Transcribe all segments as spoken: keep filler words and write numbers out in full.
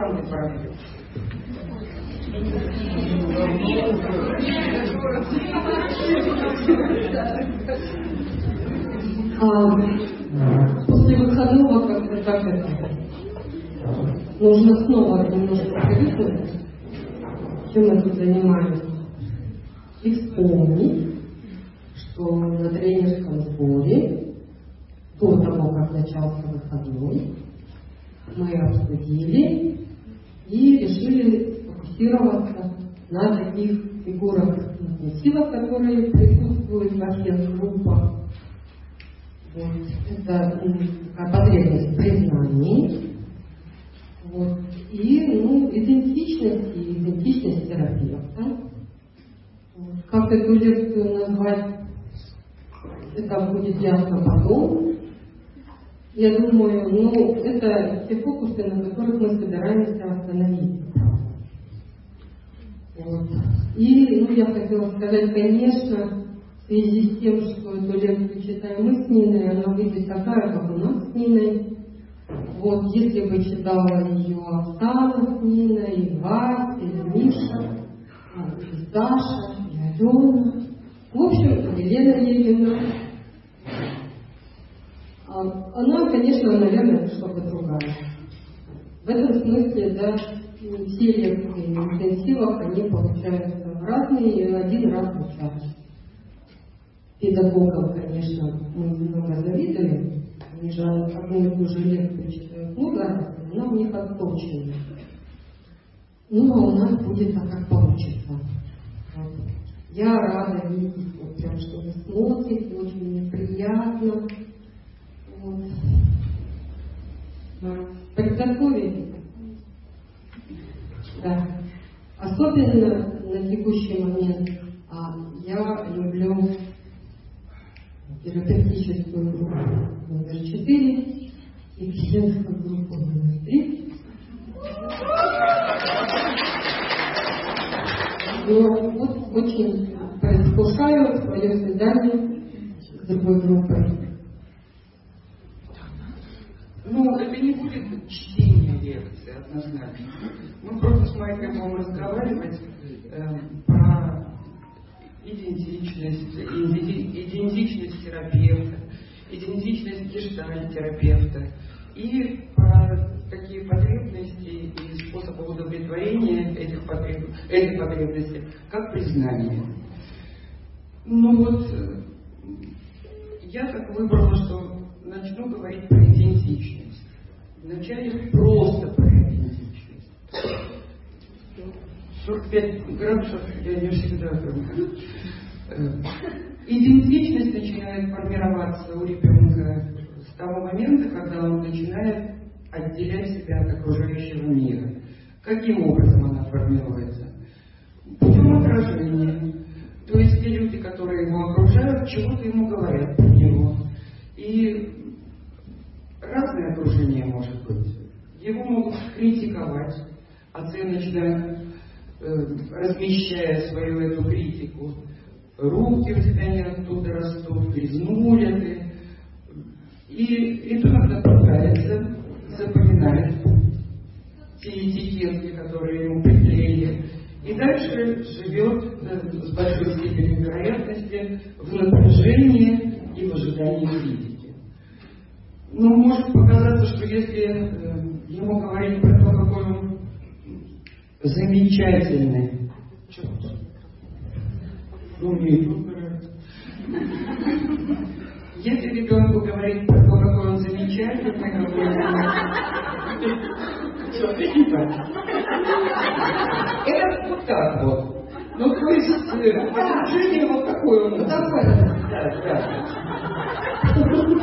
команды поработать. А, после выходного как-то так это нужно снова немножко привыкнуть, чем мы тут занимаемся, и вспомнить, что на тренерском сборе до того, как начался выходной, мы обсудили и решили сфокусироваться на таких фигурах интенсива, которые присутствуют во всех группах. Вот. Это такая потребность в признании. Вот. И ну, идентичность и идентичность терапевта. Вот. Как эту лекцию назвать, это будет ясно потом. Я думаю, ну, это те фокусы, на которых мы собираемся остановиться. Вот. И ну, я хотела сказать, конечно, в связи с тем, что эту лекцию читаем мы с Ниной, она выйдет такая, как у нас с Ниной. Вот, если бы читала ее Оксана с Ниной, и Вася, и Миша, и Даша, и Алена, в общем, Елена Елена, она, конечно, наверное, что-то другая. В этом смысле, да, все лекции интенсивов, они получаются разные, и один раз звучат. Педагогам, конечно, мы немного завидуем, они же одну и ту же лекцию читают много раз, но у них отточено. Ну, а у нас будет так, как получится. Вот. Я рада видеть, вот прям, что вы смотрите, очень мне приятно. Вот. Приготовились. Да. Особенно на текущий момент а, я люблю терапевтическую группу номер четыре и клиентскую группу номер три. Но вот очень предвкушаю свое свидание с другой группой. Ну, это не будет чтение лекции, однозначно. Мы просто с Майкой будем разговаривать э, про идентичность, идентичность терапевта, идентичность гештальт-терапевта и про такие потребности и способы удовлетворения этих, потреб... этих потребностей, как признание. Ну вот, я так выбрала, что начну говорить про идентичность. Вначале просто про идентичность. сорок пять градусов я не всегда говорю. Идентичность начинает формироваться у ребенка с того момента, когда он начинает отделять себя от окружающего мира. Каким образом она формируется? Путем отражения. То есть те люди, которые его окружают, чего-то ему говорят про него. И разное окружение может быть. Его могут критиковать, оценочно э, размещая свою эту критику. Руки у тебя не оттуда растут, грязнули ты. И ребенок напрягается, запоминает те этикетки, которые ему приклеили. И дальше живет да, с большой степенью вероятности в напряжении и в ожидании критики. Ну, может показаться, что если э, ему говорить про то, какой он замечательный, что-то, ну, мне и тут нравится. Если ребенку говорить про то, какой он замечательный, какой он что-то не так. Это вот так вот. Ну, то есть, окружение вот такое он. Вот такое. Да, да.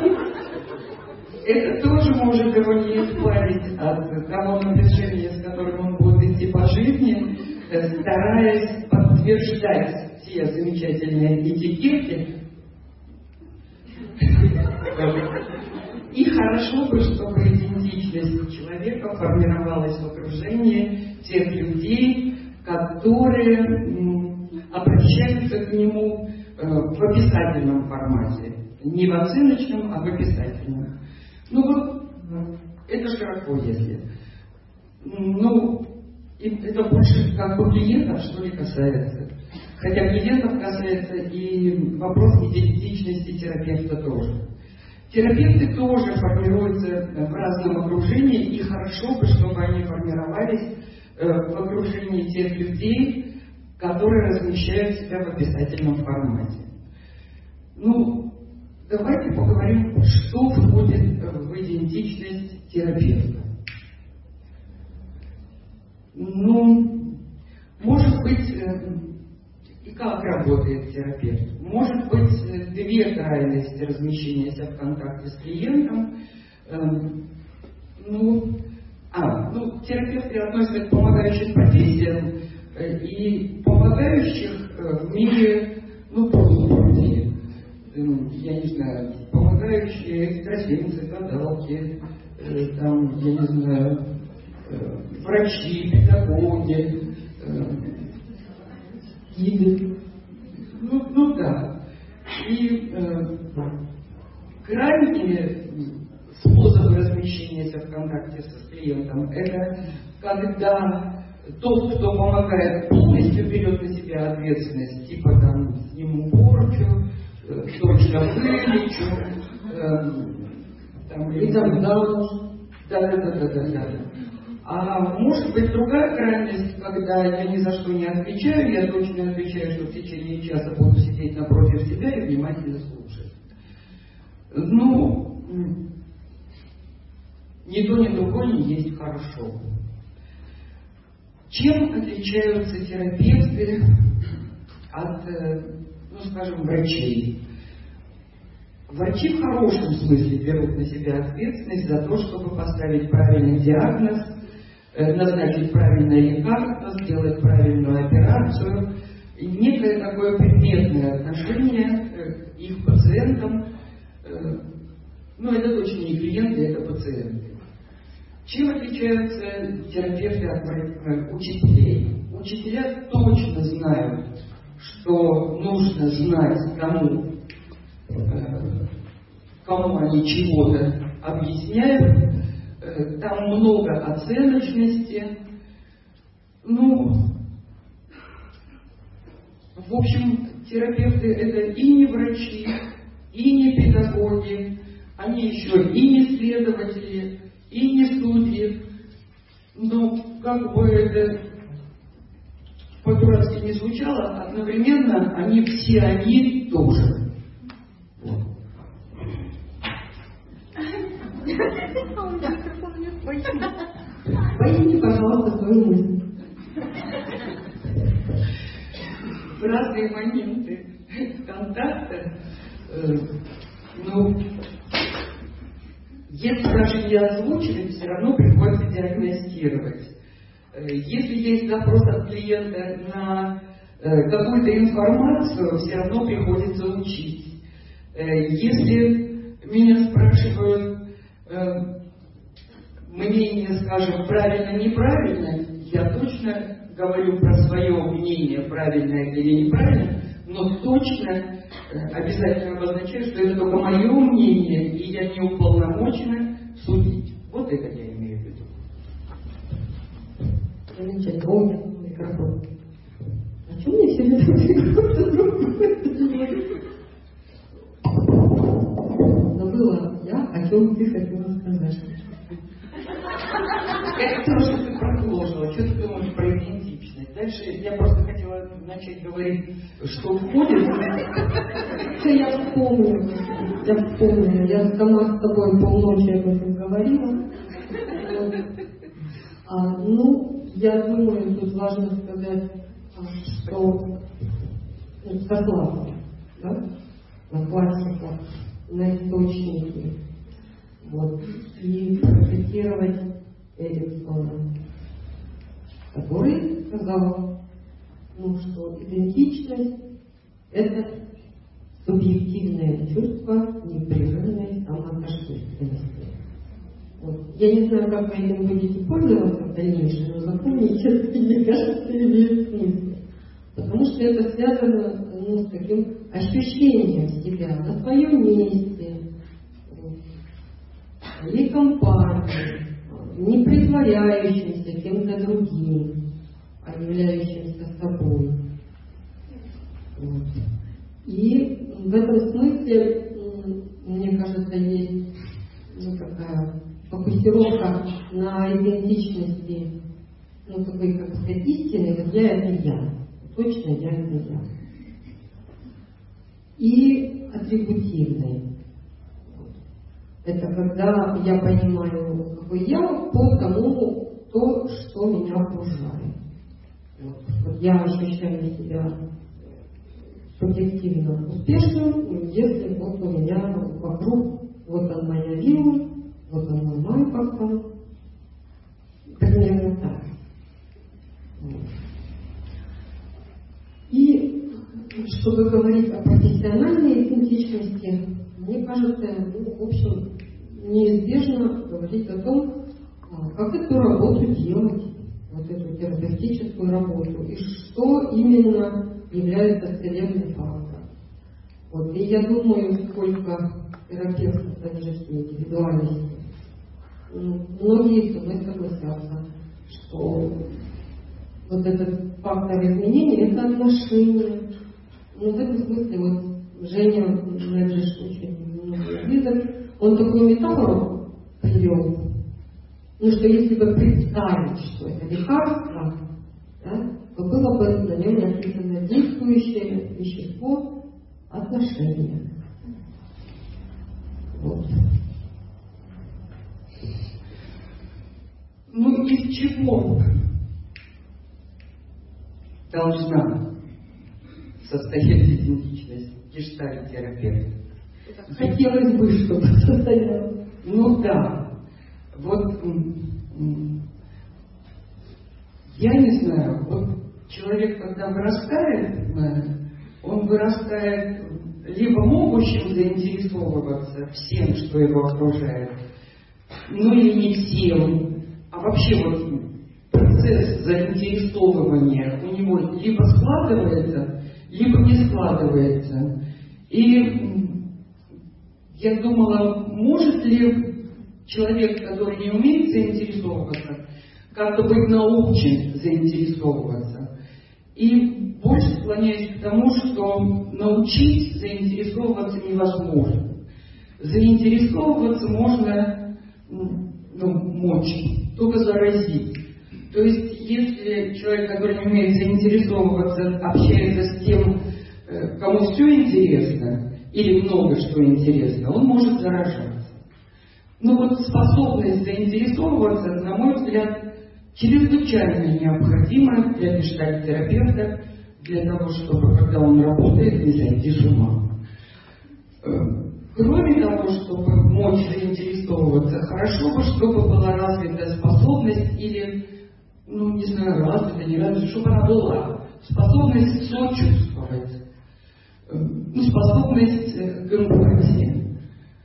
Это тоже может его не избавить от того напряжения, с которым он будет идти по жизни, стараясь подтверждать те замечательные этикетки. И хорошо бы, чтобы идентичность человека формировалась в окружении тех людей, которые м, обращаются к нему э, в описательном формате. Не в оценочном, а в описательном. Ну вот, это широко, если. ну, это больше как бы клиентов, что ли, касается. Хотя клиентов касается и вопрос идентичности терапевта тоже. Терапевты тоже формируются в разном окружении, и хорошо бы, чтобы они формировались в окружении тех людей, которые размещают себя в описательном формате. Ну, давайте поговорим, что входит в идентичность терапевта. Ну, может быть, и как работает терапевт? Может быть, две крайности размещения себя в контакте с клиентом. Ну, а, ну, терапевты относятся к помогающим профессиям, и помогающих в мире, ну, полупорти. Я не знаю, помогающие экстрасенсы, гадалки, там, я не знаю, врачи, педагоги, гиды. Ну, ну да. И э, крайние способы размещения в контакте с клиентом — это когда тот, кто помогает, полностью берет на себя ответственность, типа там сниму порчу, э, точно вылечу, э, там, и там замуж. Да, да, да, да, да, да. А может быть другая крайность, когда я ни за что не отвечаю, я точно отвечаю, что в течение часа буду сидеть напротив себя и внимательно слушать. Ну, ни то, ни другое не есть хорошо. Чем отличаются терапевты от, ну скажем, врачей? Врачи в хорошем смысле берут на себя ответственность за то, чтобы поставить правильный диагноз, назначить правильное лекарство, сделать правильную операцию. И некое такое предметное отношение к их пациентам. Ну, это точно не клиенты, это пациенты. Чем отличаются терапевты от учителей? Учителя точно знают, что нужно знать, кому, кому они чего-то объясняют. Там много оценочности. Ну, в общем, терапевты — это и не врачи, и не педагоги, они еще и не следователи, и не судьи. Но как бы это по-дурацки не звучало, одновременно они все они тоже. Поясни, пожалуйста, свою мысль. В разные моменты контакта, э, ну, если даже не озвучивать, все равно приходится диагностировать. Э, если есть запрос от клиента на э, какую-то информацию, все равно приходится учить. Э, если меня спрашивают э, мнение, скажем, правильно-неправильно, я точно говорю про свое мнение, правильно или неправильно, но точно э, обязательно обозначаю, что это только мое мнение, и я не уполномочена судить. Вот это я имею в виду. Замечательно. О, у меня микрофон. А что мне все это забыла я, о чем ты хотела сказать? Я хотела, чтобы ты продолжила. Что ты думаешь про идентичность? Дальше я просто хотела начать говорить, что входит. Что я вспомнила. Я вспомнила. Я сама с тобой полночи об этом говорила. А, ну, я думаю, тут важно сказать, что ну, согласно, да, на классиках, на источники, вот, и процитировать Эриксона, который сказал, ну, что идентичность — это субъективное чувство непрерывной самотождественности. Вот. Я не знаю, как вы этим будете пользоваться в дальнейшем, но запомните, это, мне кажется, имеет смысл. Потому что это связано, ну, с таким ощущением себя на своем месте, в своей компании, не притворяющимся кем-то другим, а являющимся собой. Вот. И в этом смысле, мне кажется, есть ну, такая фокусировка на идентичности, ну, такой, как сказать, истины, вот я это я, точно я это я. И атрибутивной. Это когда я понимаю, какой я, по тому, то, что меня окружает. Вот. Вот я ощущаю себя субъективно успешным, если вот у меня вокруг, вот он моя вилла, вот он мой мой бокал. Примерно так. Вот. И чтобы говорить о профессиональной идентичности, мне кажется, ну, в общем, неизбежно говорить о том, как эту работу делать, вот эту терапевтическую работу, и что именно является целебным фактором. Вот. И я думаю, сколько терапевтов содержит индивидуальности, многие со мной согласятся, что вот этот фактор изменения — это отношения. Ну, в этом смысле вот Женя, Меджиш, очень близок, он такую метафору привел, ну, что если бы представить, что это лекарство, да, то было бы на нем написано действующее вещество отношения. Вот. Ну, из чего должна состоять идентичность гештальт-терапевта? Хотелось бы, чтобы состоялось. Ну да. Вот я не знаю, вот человек, когда вырастает, он вырастает либо могущим заинтересовываться всем, что его окружает, ну или не всем, а вообще вот процесс заинтересовывания у него либо складывается, либо не складывается. И я думала, может ли человек, который не умеет заинтересовываться, как-то быть научен заинтересовываться. И больше склоняюсь к тому, что научить заинтересовываться невозможно. Заинтересовываться можно, ну, мочь, только заразить. То есть, если человек, который не умеет заинтересовываться, общается с тем, кому все интересно, или много что интересно, он может заражаться. Но вот способность заинтересовываться, на мой взгляд, чрезвычайно необходима для гештальт-терапевта, для того, чтобы, когда он работает, не сойти с ума. Кроме того, чтобы мочь заинтересовываться, хорошо бы, чтобы была развита способность или, ну, не знаю, развита, не развита, чтобы она была. Способность сочувствовать. Ну, способность к эмпатии.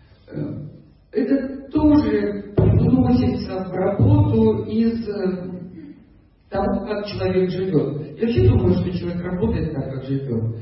Это тоже вносится в работу из того, как человек живет. Я вообще думаю, что человек работает так, как живет.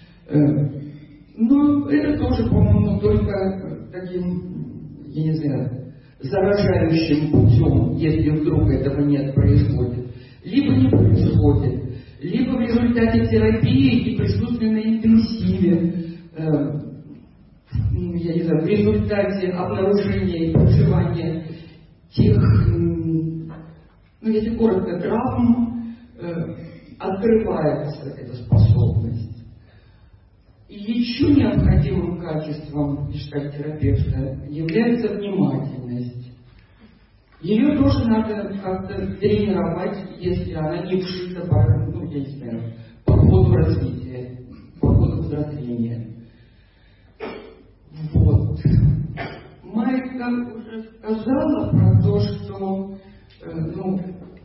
Но это тоже, по-моему, только таким, я не знаю, заражающим путем, если вдруг этого нет, происходит. Либо не происходит. Либо в результате терапии и присутствия на интенсиве, э, я не знаю, в результате обнаружения и проживания тех, ну, если коротко, травм, э, открывается эта способность. И еще необходимым качеством гештальт-терапевта является внимательность. Ее тоже надо как-то тренировать, если она не вшита по, ну, я не знаю, по ходу развития, по ходу взросления. Вот. Майка уже сказала про то, что э, ну,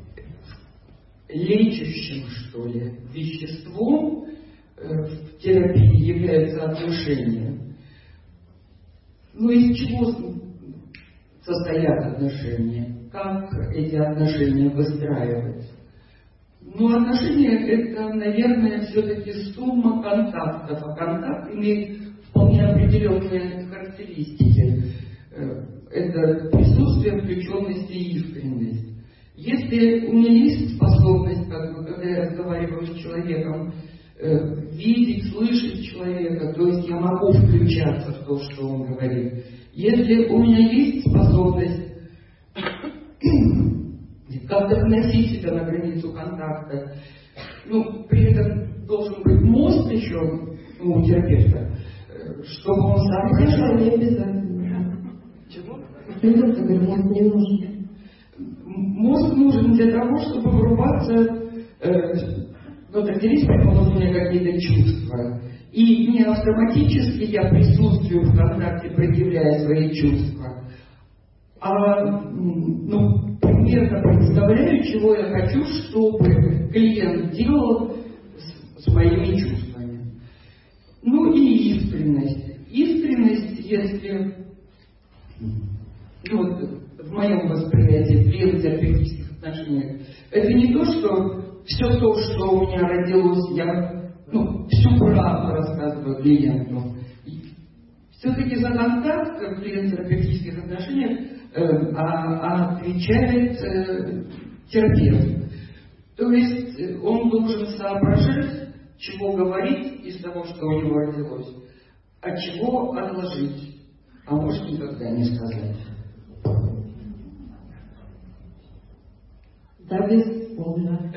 лечащим, что ли, веществом э, в терапии является отношения. Ну, из чего состоят отношения? Как эти отношения выстраивать? Ну, отношения — это, наверное, все-таки сумма контактов, а контакт имеет вполне определенные характеристики. Это присутствие, включенность и искренность. Если у меня есть способность, как бы, когда я разговариваю с человеком, э, видеть, слышать человека, то есть я могу включаться в то, что он говорит. Если у меня есть способность как-то вносить себя на границу контакта, ну, при этом должен быть мозг еще, ну, у терапевта, чтобы он сам... Конечно, не обязательно. Чего? Не только, говорю, мозг не нужен. Мозг нужен для того, чтобы врубаться, э, вот определить, предположим, у меня какие-то чувства. И не автоматически я присутствую в контакте, проявляя свои чувства, а, ну, примерно представляю, чего я хочу, чтобы клиент делал с, с моими чувствами. Ну и искренность. Искренность, если, ну, в моем восприятии, при терапевтических отношениях, это не то, что все то, что у меня родилось, я, ну, всю правду рассказываю клиенту. Все-таки за контакт в клиент-терапевтических отношениях э, а, отвечает э, терапевт. То есть э, он должен соображать, чего говорить из того, что у него родилось, а чего отложить, а может никогда не сказать. Да, бесспорно.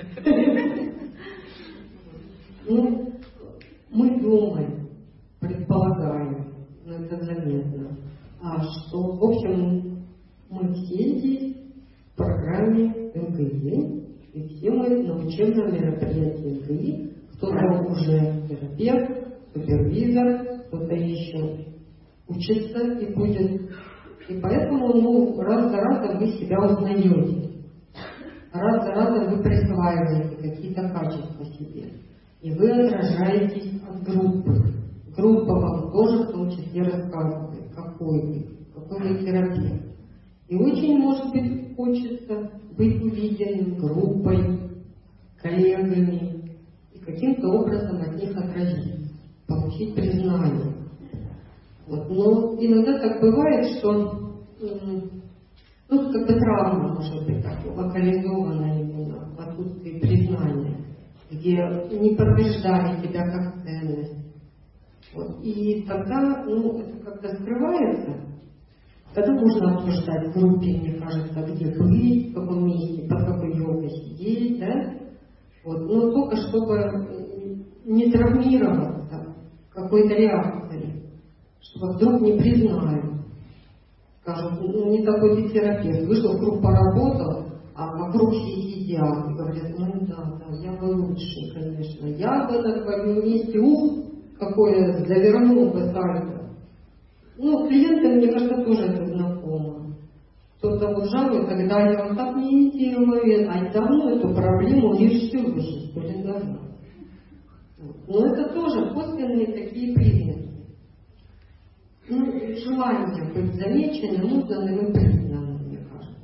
Ну, мы думаем, предполагаем, но это заметно, а что, в общем, мы все здесь в программе эн ка и, и все мы на учебном мероприятии эн ка и, кто-то уже терапевт, супервизор, кто-то еще учится и будет. И поэтому, ну, раз за разом вы себя узнаете. Раз за разом вы присваиваете какие-то качества себе. И вы отражаетесь от группы. Группа вам тоже в том числе рассказывает, какой вы, какой вы терапевт. И очень, может быть, хочется быть увиденным группой, коллегами и каким-то образом от них отразиться, получить признание. Вот. Но иногда так бывает, что ну, как бы травма может быть так локализована именно в отсутствии признания, где не подтверждали тебя как ценность. Вот. И тогда, ну, это как-то скрывается. Тогда можно обсуждать в группе, мне кажется, где быть, в каком месте, под какой елкой сидеть, да? Вот. Но только чтобы не травмироваться какой-то реакцией, чтобы вдруг не признали. Скажут, ну, не такой ты терапевт, вышел в круг поработал, а вокруг все сидят и говорят, ну да, да, я бы лучше, конечно, я бы на твоем месте, ух, какое завернул бы сальто. Ну, клиентам, мне кажется, тоже это знакомо. Кто-то вот жалует, когда я вот так не делаю, а давно эту проблему решил уже сто лет назад. Но это тоже косвенные такие признаки. Ну, желание быть замеченным, узнанным и признанным, мне кажется.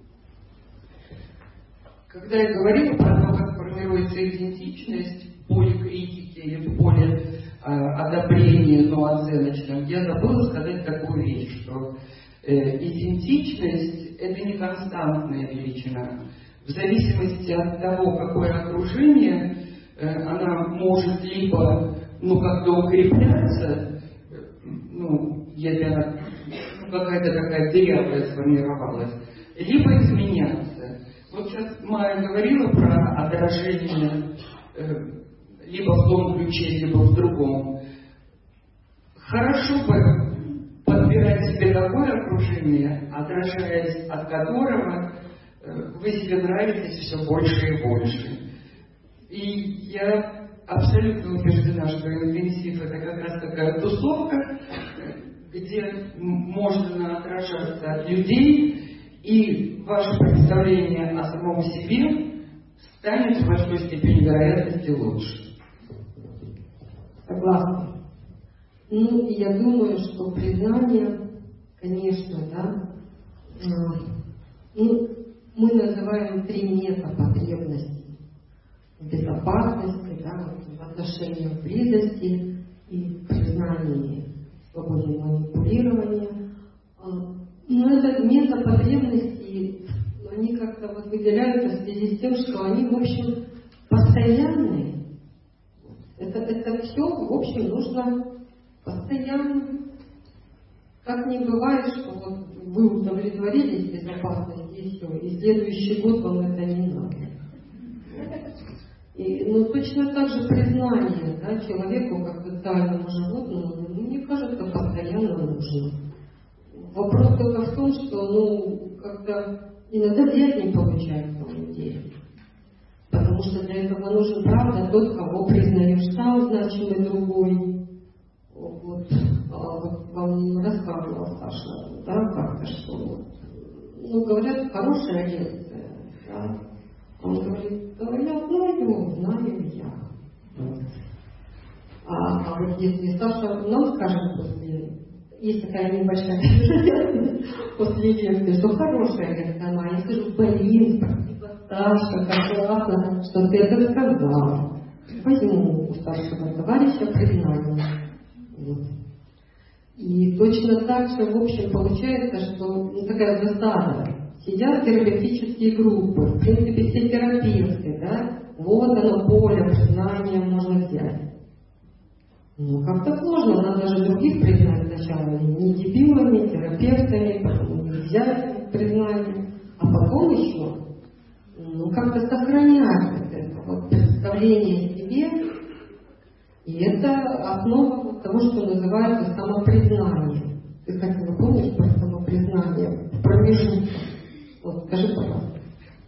Когда я говорила про то, как формируется идентичность в поле критики или в поле э, одобрения, но оценочном, я забыла сказать такую вещь, что э, идентичность – это не константная величина. В зависимости от того, какое окружение, э, она может либо ну, как-то укрепляться, ну, если она ну, какая-то такая дырявая сформировалась, либо изменяться. Вот сейчас Майя говорила про отражение э, либо в том ключе, либо в другом. Хорошо бы подбирать себе такое окружение, отражаясь от которого э, вы себе нравитесь все больше и больше. И я абсолютно убеждена, что интенсив — это как раз такая тусовка, где можно отражаться от людей, и ваше представление о самом себе станет в большой степени вероятности лучше. Согласна. Ну, я думаю, что признание, конечно, да, ну, мы называем три метапотребности. В безопасности, да, в отношениях близости и признании, свободе манипулирования. Но это метапотребности, они как-то вот выделяют они, в общем, постоянные. Это, это все, в общем, нужно постоянно. Как не бывает, что вот вы удовлетворились безопасностью и все, и следующий год вам это не надо. И, ну, точно так же признание, да, человеку, как социальному животному, ну, мне кажется, постоянно нужно. Вопрос только в том, что, ну, как-то иногда взять не получается у людей. Потому что для этого нужен, правда, тот, кого признаешь сам, значимый другой. Вот, а вот вам рассказывала Саша, да, как-то, что, ну, говорят, хорошая лекция, да. Он говорит, да я знаю, знаю я. Вот. А, а вот если Саша нам скажет после, есть такая небольшая после лекции, что хорошая лекция, она, я скажу, блин, спасибо, Саша, как классно, что ты это сказал. Возьму у старшего товарища признание. Вот. И точно так же, в общем, получается, что ну, такая засада. Сидят терапевтические группы, в принципе, все терапевты, да, вот оно поле признания можно взять. Ну, как-то сложно, надо же других признать сначала, не дебилами, терапевтами, потом взять признание, а потом еще, ну, как-то сохранять вот это вот представление о себе, и это основа того, что называется самопризнание. Ты хотела, помнишь про самопризнание? Промежуток. Вот, скажи, пожалуйста.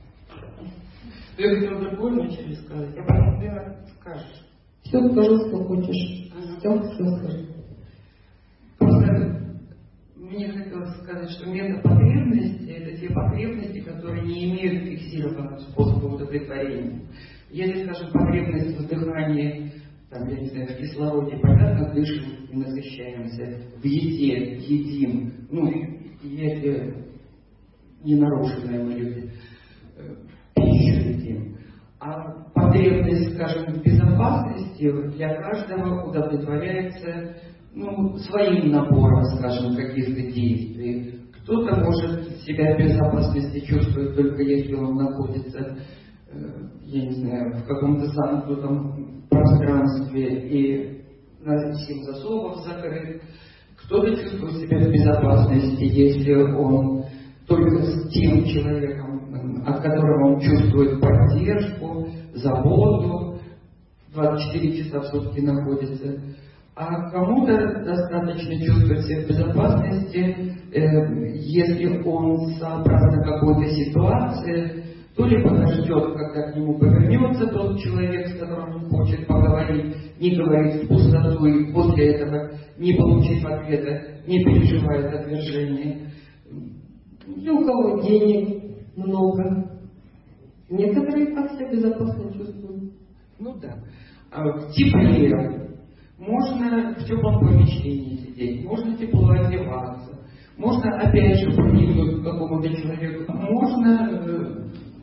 Я хотела другое вначале сказать, я потом ты скажешь. Все скажи, что хочешь. Ага. Все, все скажи. Просто мне хотелось сказать, что метапотребности — это те потребности, которые не имеют фиксированного способа удовлетворения. Если, скажем, потребность в дыхании, там, я не знаю, в кислороде, понятно, дышим и насыщаемся, в еде едим, ну, если не нарушенные мы люди, пищу едим. А потребность, скажем, в безопасности для каждого удовлетворяется, ну, своим набором, скажем, каких-то действий. Кто-то может себя в безопасности чувствовать только если он находится, я не знаю, в каком-то замкнутом пространстве и на семь засовов закрыт. Кто-то чувствует себя в безопасности, если он только с тем человеком, от которого он чувствует поддержку, заботу, двадцать четыре часа в сутки находится. А кому-то достаточно чувствовать себя в безопасности, э, если он сообразно какой-то ситуации, то ли подождет, когда к нему повернется тот человек, с которым он хочет поговорить, не говорит в пустоту, и после этого, не получив ответа, не переживает отвержение. И у кого денег много. Некоторые так себя безопасно чувствуют. Ну да. А в тепле можно в теплом помещении сидеть, можно тепло одеваться, можно опять же проникнуть к какому-то человеку, можно э,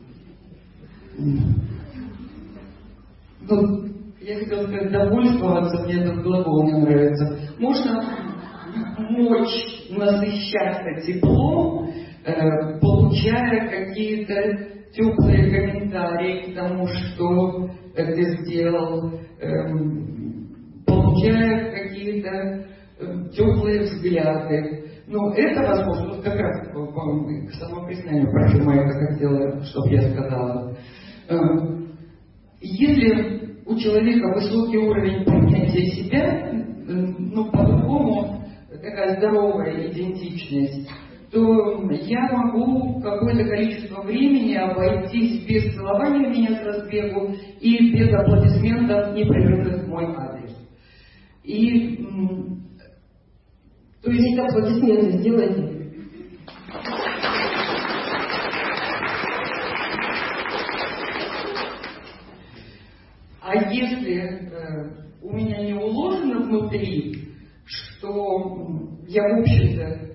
ну, я хотела сказать довольствоваться, мне этот глагол не нравится. Можно мочь насыщаться теплом, э, получая какие-то теплые комментарии к тому, что ты сделал, э, получая какие-то э, теплые взгляды. Ну, это возможно, вот как раз к самопризнанию, про что Майка хотела, чтобы я сказала. Э, если у человека высокий уровень принятия себя, э, ну, по-другому, такая здоровая идентичность, то я могу какое-то количество времени обойтись без целования меня с разбегу и без аплодисментов непрерывных в мой адрес. И, то есть аплодисменты сделайте. А если э, у меня не уложено внутри, что я, в общем-то,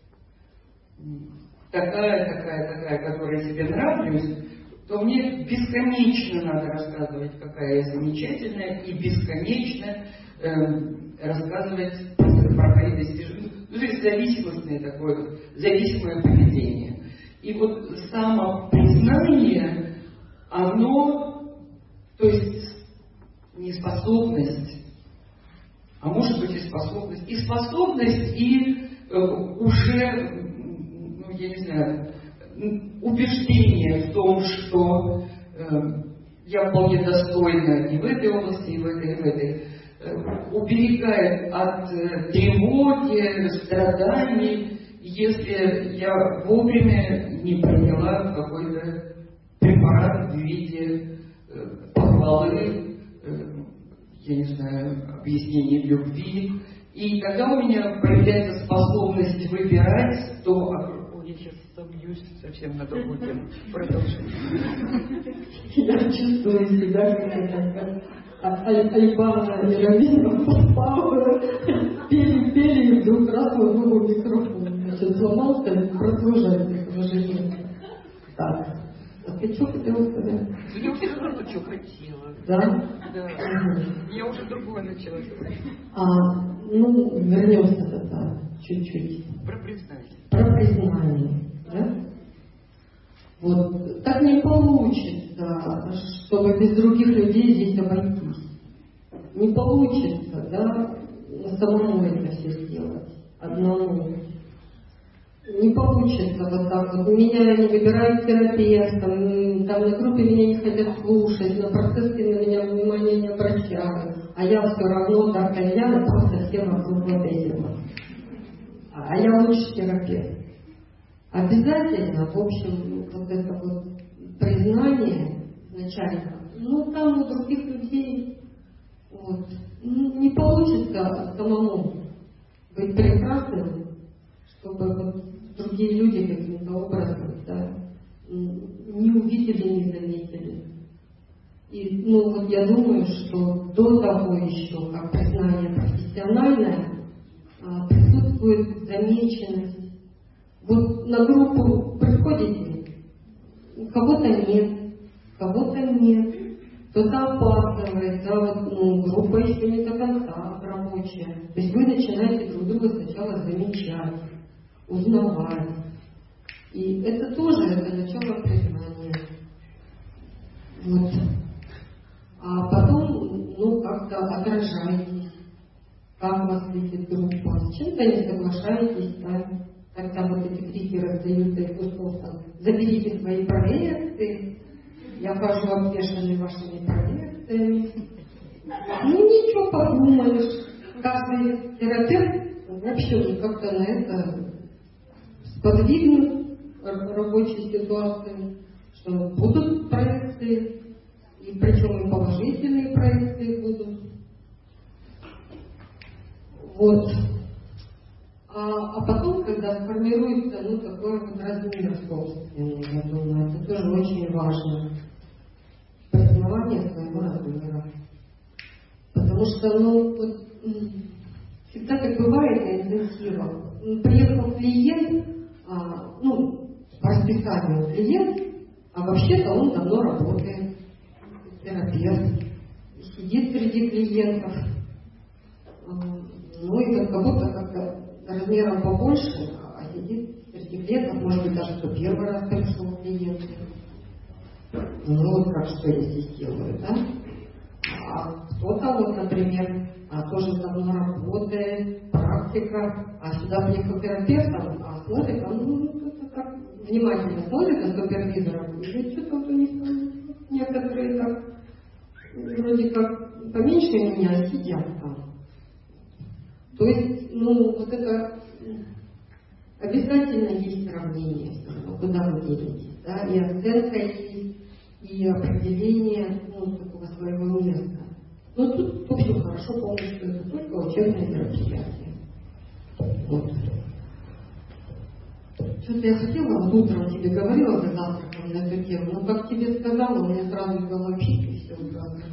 такая, такая, такая, которая себе нравлюсь, то мне бесконечно надо рассказывать, какая я замечательная, и бесконечно э, рассказывать про мои достижения. Ну, то есть зависимостное такое, зависимое поведение. И вот самопризнание, оно, то есть неспособность, а может быть и способность, и способность, и э, уже, ну, я не знаю, убеждение в том, что э, я вполне достойна и в этой области, и в этой, и в этой, э, уберегает от э, тревоги, страданий, если я вовремя не приняла какой-то препарат в виде э, похвалы, э, я не знаю, объяснений любви. И когда у меня появляется способность выбирать, то... Ой, я сейчас собьюсь совсем на другую тему. Продолжим. Я чувствую себя как Альбана Мирамина попала. Пели-пели, и вдруг раз мой новый микрофон. Значит, сломался, продолжается, к сожалению. Так. А ты что хотела сказать? Я уже сказала, что хотела. Да? Да. Я уже другое начала говорить. А, ну, вернемся тогда чуть-чуть. Про признание. Про признание, да? Вот. Так не получится, чтобы без других людей здесь обойтись. Не получится, да, самому это все сделать. Одному. Не получится вот так вот. Меня не выбирают терапевтом, там на группе меня не хотят слушать, на процессе на меня внимания не обращают. А я все равно так, как я, просто все вокруг этого. А я лучше терапевт. Обязательно, в общем, вот это вот признание изначально, ну там у других людей вот, ну, не получится самому быть прекрасным, чтобы вот другие люди каким-то образом, да, не увидели, не заметили. И, ну, вот я думаю, что до того еще, как признание профессиональное, присутствует замеченность. Вот на группу приходите, кого-то нет, кого-то нет, кто-то опаздывает, да, вот, ну, группа еще не до конца рабочая. То есть вы начинаете друг друга сначала замечать, узнавать. И это тоже это начало признания. Вот. А потом, ну, как-то отражаетесь, как вас видит группа, с чем-то не соглашаетесь, да, когда вот эти крики раздаются из условно. Заберите свои проекты, я хожу обвешанный вашими проектами. Ну ничего, подумаешь, каждый терапевт, в общем, как-то на это сподвигнут рабочей ситуации, что будут проекты, и причем и положительные проекты будут. Вот. А, а потом, когда сформируется, ну, такой вот размер собственный, я думаю, это тоже очень важно. Признавание своего размера. Потому что, ну, вот, всегда так бывает на интенсивах. Приехал клиент, а, ну, по расписанию клиент, а вообще-то он давно работает, терапевт, сидит среди клиентов. Ну, и как будто как-то размером побольше, а сидит среди клиентов, может быть, даже кто первый раз пришел клиент. Ну, вот как что я здесь делаю, да? А кто-то, вот, например, а тоже давно работает, практика, а сюда приехал терапевтом, а смотрит, а ну, кто-то так внимательно смотрит на супервизора, и что-то вот у них там некоторые так, вроде как поменьше меня сидят там. То есть, ну, вот это обязательно есть сравнение, куда вы делитесь, да, и оценка есть, и определение, ну, такого своего места. Но тут, в общем, хорошо помнить, что это только учебное мероприятие. Вот. Что-то я хотела, вот утром тебе говорила за завтраком на эту тему, но как тебе сказала, у меня сразу в голове пить и все ужасно.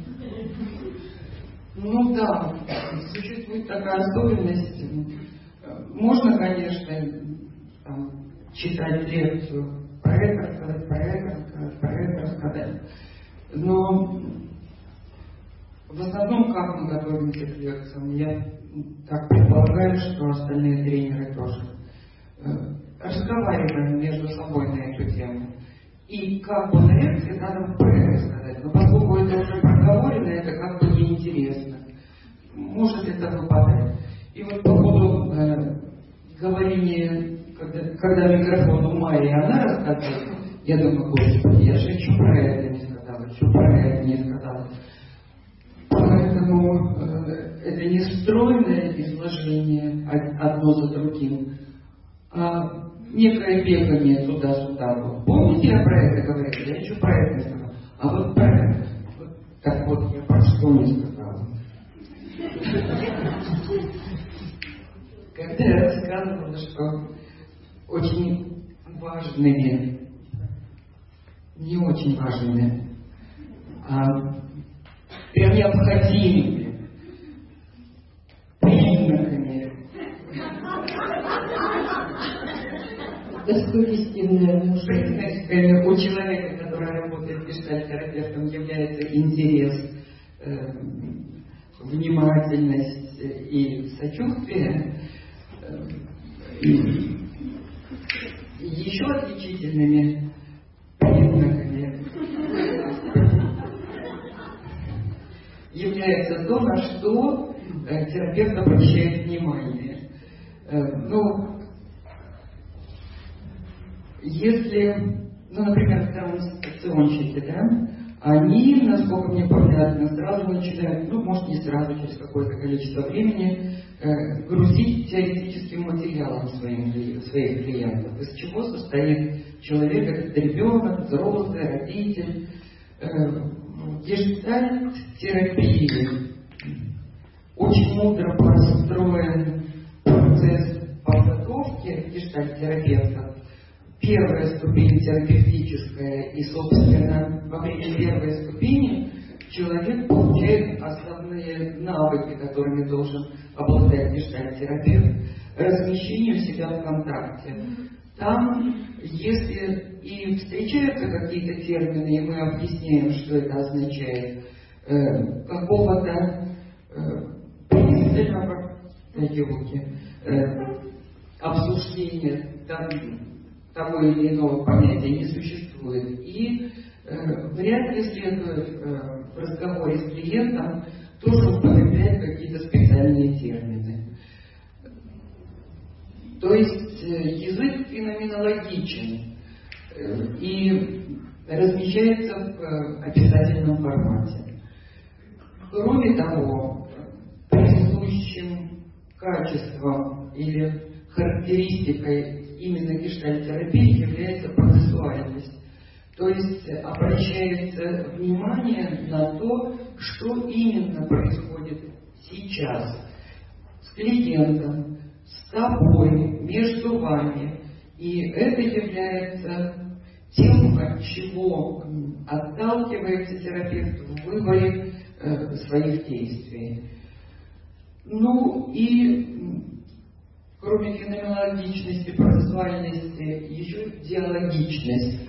Ну да, существует такая особенность. Можно, конечно, там, читать лекцию, про это рассказать, про это рассказать, про это рассказать. Но в основном, как мы готовимся к лекциям, я так предполагаю, что остальные тренеры тоже разговариваем между собой на эту тему. И как бы на лекции надо П сказать. Но поскольку это уже проговорено, это как бы неинтересно. Может это выпадать. И вот по поводу э, говорения, когда, когда микрофон у Майи, она рассказывает, я думаю, господи, я же еще про это не сказала, еще про это не сказала. Поэтому э, это не стройное изложение одно за другим, а некое бегание туда-сюда. Помните, я про это говорила? Я еще про это не сказала. А вот про это. Вот, так вот, я про что не сказала. Когда я рассказывала, что очень важными, не очень важными, а прям необходимыми признаками признаками у человека, который работает гештальт-терапевтом, является интерес, э, внимательность и сочувствие. И еще отличительными признаками является то, на что э, терапевт обращает внимание. Э, ну, если, ну, например, трансакционщики, да, они, насколько мне понятно, сразу начинают, ну, может, не сразу, через какое-то количество времени, э, грузить теоретическим материалом своим, своих клиентов. Из чего состоит человек, это ребенок, взрослый, родитель. Э, Гештальт-терапии очень мудро построен процесс подготовки гештальт-терапевта. Первая ступень терапевтическая, и, собственно, во время первой ступени человек получает основные навыки, которыми должен обладать гештальт-терапевт. Размещение у себя в контакте. Там, если и встречаются какие-то термины, и мы объясняем, что это означает, э, какого-то э, пристального э, обсуждения там, того или иного понятия не существует. И э, вряд ли следует э, в разговоре с клиентом тоже употреблять какие-то специальные термины. То есть э, язык феноменологичен э, и размещается в э, описательном формате. Кроме того, присущим качеством или характеристикой именно гештальт-терапии является процессуальность. То есть обращается внимание на то, что именно происходит сейчас с клиентом, с тобой, между вами. И это является тем, от чего отталкивается терапевт в выборе э, своих действий. Ну и кроме феноменологичности, процессуальности, еще диалогичность.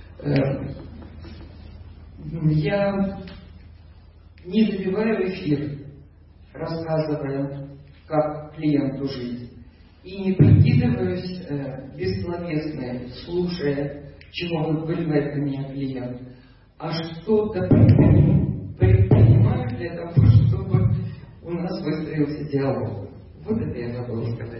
Я не забиваю эфир, рассказывая, как клиенту жить, и не прикидываюсь бессловесной, слушая, чего выливает на меня клиент, а что-то предпринимаю для того, чтобы у нас выстроился диалог. Вот это я забыла сказать.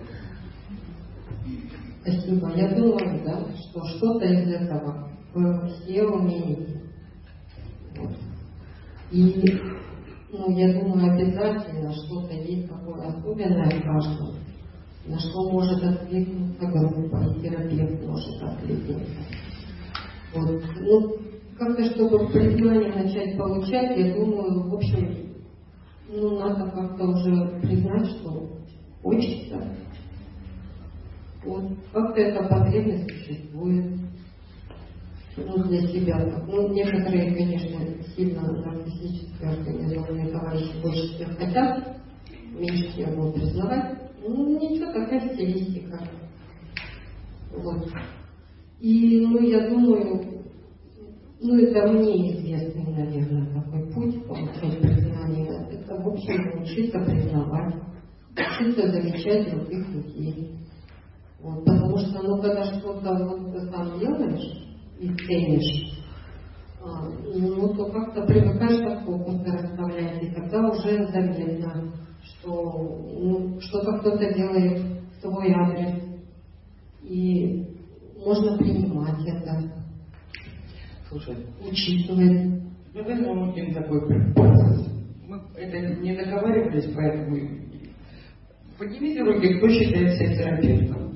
Спасибо. Я думаю, да, что что-то из этого вы все умеете. Вот. И, ну, я думаю, обязательно что-то есть такое особенное в каждом, на что может откликнуться группа, и терапевт может откликнуться. Вот. Ну, как-то, чтобы признание начать получать, я думаю, в общем, ну, надо как-то уже признать, что хочется. Вот. Как-то эта потребность существует. Ну, для себя. Ну, некоторые, конечно, сильно нарциссически организованные товарищи больше всех хотят, меньше всех будут признавать. Ну, ничего, такая стилистика. Вот. И, ну, я думаю, ну, это мне известный, наверное, такой путь получать признание. Это, в общем, учиться признавать, учиться замечать других людей. Вот. Потому что, ну, когда что-то вот ты сам делаешь, и ценишь, а, ну, то как-то привыкаешь к фокусу расставлять, и тогда уже заметно, что ну, что-то кто-то делает в твой адрес, и можно принимать это. Слушай, учитывать. Ну, возьмем один такой процесс. Мы это не договаривались, поэтому поднимите руки, кто считает себя терапевтом.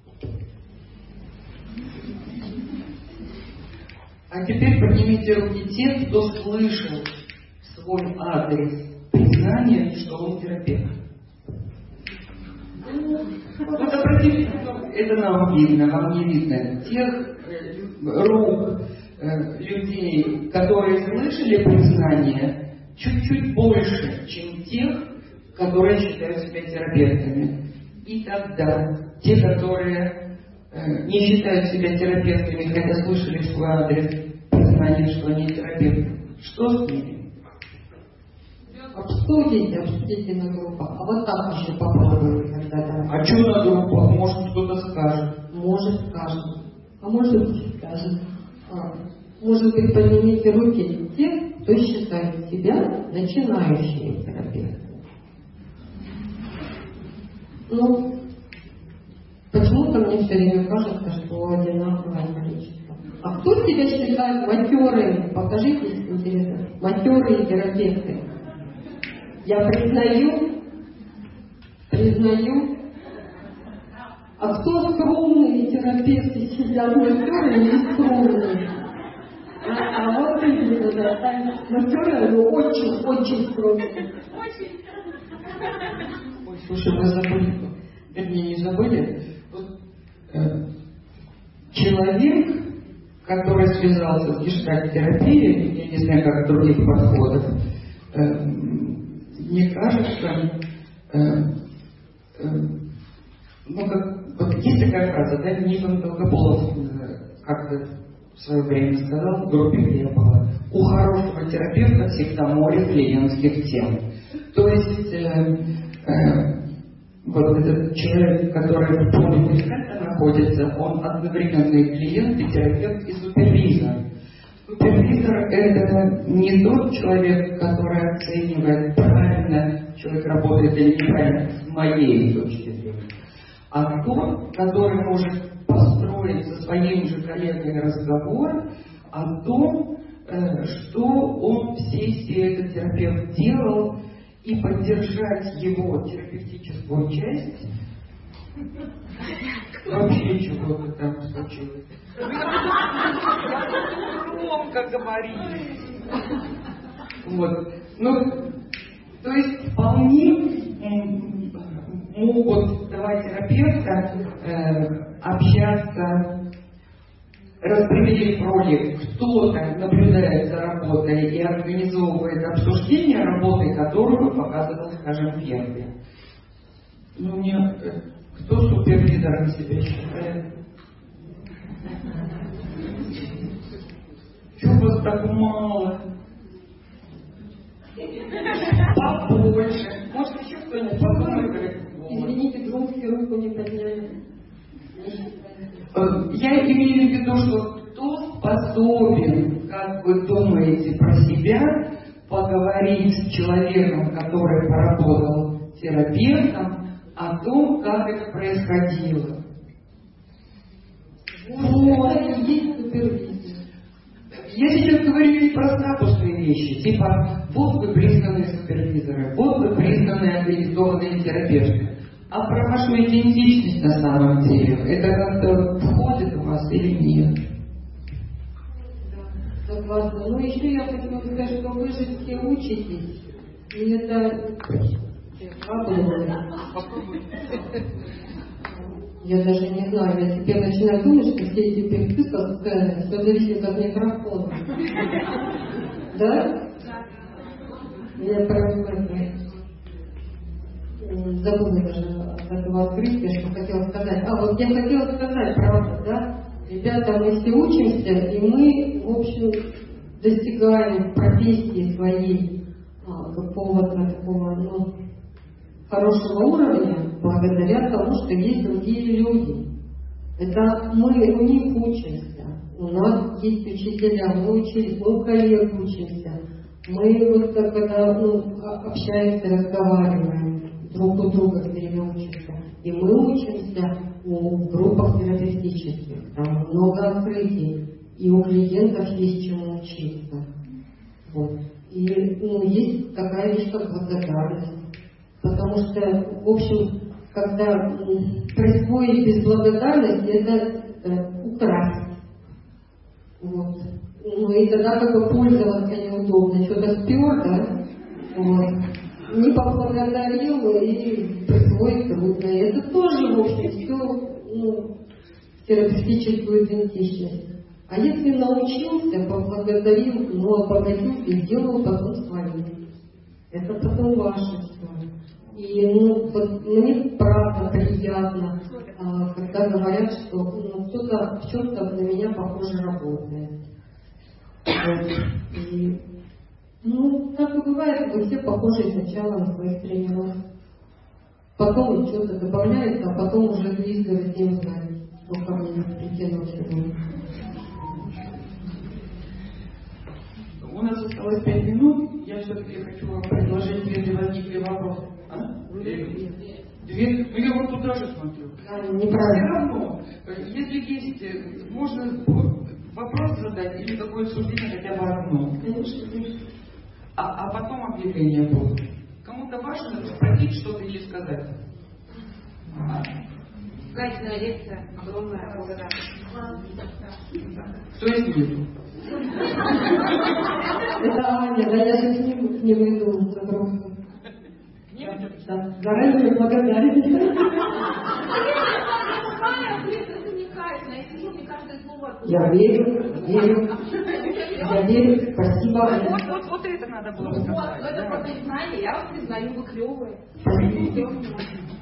А теперь поднимите руки те, кто слышал в свой адрес признание, что он терапевт. Вот обратите, это нам видно, вам не видно. Тех рук людей, которые слышали признание, чуть-чуть больше, чем тех, которые считают себя терапевтами. И тогда те, которые э, не считают себя терапевтами, хотя слышали в свой адрес признание, что они терапевты, что с ними? Обсудите, обсудите на группах. А вот так еще попробуйте когда-то. А что на группах? Может, кто-то скажет? Может, скажет. А может быть, скажет. А, может быть, поднимите руки те, кто считает себя начинающими терапевтами. Ну, почему-то мне все время кажется, что одинаковое количество. А кто себя считает матерыми? Покажите, интересно. Матерые терапевты. Я признаю, признаю. А кто скромные терапевты сидят матерые или скромные? А, а вот именно, да, матерые, но очень-очень скромные. Ой, слушай, мы забыли, вернее, не забыли. Вот, э, человек, который связался с гештальт-терапией, я не знаю, как других подходов, э, мне кажется, э, э, ну, как, вот есть такая фраза, да, Никон Долгополов э, как-то в свое время сказал в группе, где я была, у хорошего терапевта всегда море клиентских тем. То есть э, э, вот этот человек, который в поле музыканта находится, он одновременно и клиент, и терапевт, и супервизор. Супервизор — это не тот человек, который оценивает, правильно человек работает или неправильно, с моей точки зрения, а тот, который может построить со своим же коллегой разговор о том, что он в сессии этот терапевт делал, и поддержать его терапевтическую часть. Вообще чего-то там случилось. Громко говорили. Вот. Ну, то есть вполне могут два терапевта э, общаться, распределив роли. Кто-то наблюдает за работой и организовывает обсуждение работы, которую показывал, скажем, Ферби. Ну, мне кто супервизором себя считает? Чего вас так мало? Побольше. Может, еще кто-нибудь подумает? Извините, громко руку не подняли. Я имею в виду, что кто способен, как вы думаете, про себя поговорить с человеком, который поработал терапевтом, о том, как это происходило. Вот, есть супервизия. Я сейчас говорю не про статусные вещи, типа вот вы признанные супервизоры, вот вы признанные аккредитованные терапевты. А про вашу идентичность на самом деле, это как-то входит в вас или нет? Да, согласна. Ну, еще я хотела сказать, что вы же все учитесь. И это... Я даже не знаю, я теперь начинаю думать, что все эти перцы со сцены, все зависит от микрофона. Да? Я прям забыла даже от этого открытия, что хотела сказать. А, вот я хотела сказать, правда, да? Ребята, мы все учимся, и мы, в общем, достигаем профессии своей а, какого-то такого, ну, хорошего уровня, благодаря тому, что есть другие люди. Это мы у них учимся. У нас есть учителя, мы учились, мы у коллег учимся. Мы вот когда ну, общаемся, разговариваем, друг у друга все время учимся. И мы учимся в группах терапевтических. Там много открытий. И у клиентов есть чему учиться. Вот. И ну, есть такая вещь, как благодарность. Потому что, в общем, когда происходит без благодарности, это, это украсть. Вот. Ну и тогда как бы пользоваться неудобно. Что-то спер, да? Вот. Не поблагодарил и присвоить трудно. И это тоже, в общем, все ну, терапевтическую идентичность. А если научился, поблагодарил, ну, обогатился и сделал потом своим. Это потом ваше все. И ну, вот, мне правда приятно, а, когда говорят, что ну, кто-то в чем-то на меня похоже работает. Вот. И, ну, так и бывает, вы все похожи сначала на своих тренеров. Потом что-то добавляется, а потом уже двигаясь, не узнаете, сколько мне прикинул сегодня. У нас осталось пять минут. Я все-таки хочу вам предложить, если возникли вопросы. А? Две. Две? Ну я вот туда же смотрю. Да, все равно, если есть, можно вопрос задать или какое суждение хотя бы одно. А, а потом объявление будет. Кому-то важно спросить что-то или сказать. Качественная лекция, огромная благодарность. Кто из них? Это Аня, да, я же к ним, к ним иду за группу. Да, заранее благодарен. Я верю, верю. Я верю, спасибо. Вот, вот, вот это надо было сказать. Вот, это просто не знание, я вас признаю, вы клевые. Спасибо.